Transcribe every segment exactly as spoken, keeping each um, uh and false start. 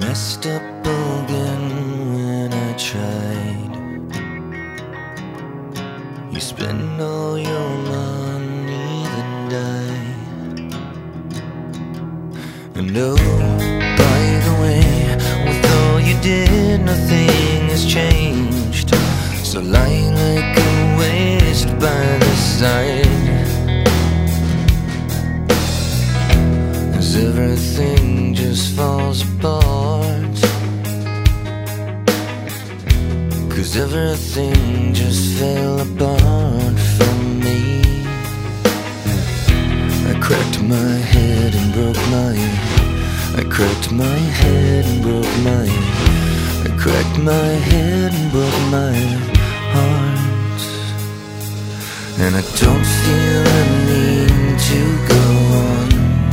messed up again when I tried. You spend all your money, then die. And oh, by the way, with all you did, nothing has changed. So lying like a waste by the side, as everything just falls apart. Cause everything just fell apart for me. I cracked my head and broke my I cracked my head and broke my I cracked my head and broke my heart. And I don't feel a need to go on.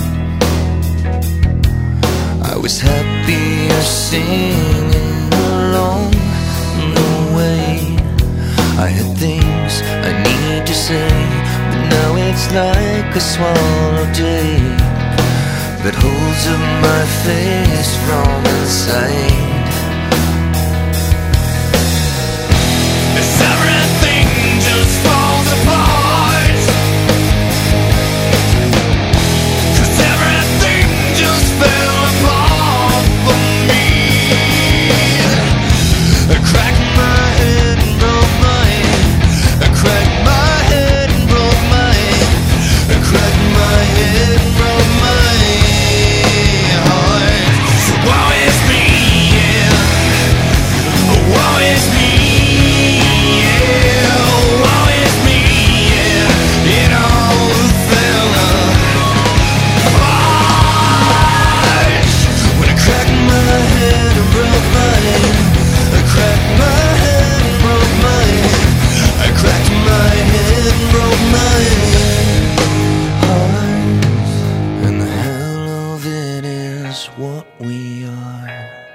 I was happier singing along the way. I had things I need to say, but now it's like a swallowed day that holds up my face from inside. As everything just falls apart, 'cause everything just fell apart for me. I cracked my head and broke my I cracked my head and broke my I cracked my head and broke my heart. Woe is me, yeah. Woe is me, yeah. Woe is me, yeah. It all fell apart when I cracked my head and broke my I cracked my head and broke my I cracked my head and broke my heart. And the hell of it is what we are.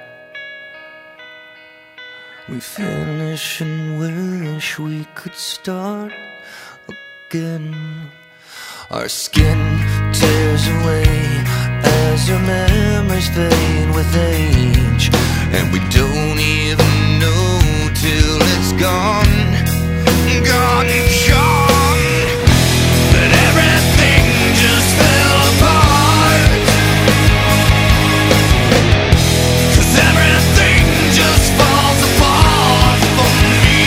We finish and wish we could start again. Our skin tears away as our memories fade with age, and we don't even know till it's gone, gone, gone. But everything just fell apart, 'cause everything just falls apart for me.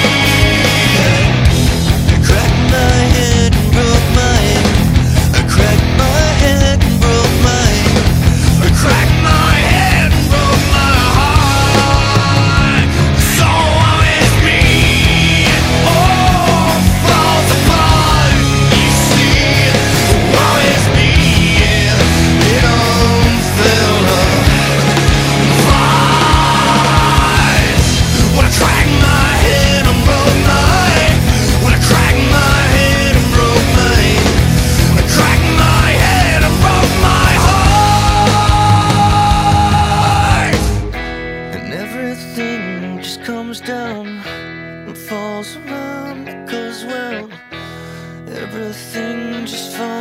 I cracked my head and broke my I cracked my head and broke my I cracked my head and broke my heart. So woe is me, oh, falls apart. You see, woe is me, yeah. It all fell apart when I cracked my head and broke my when I cracked my head and broke my I cracked my head and broke my heart. And everything just comes down and falls around because, well, everything just falls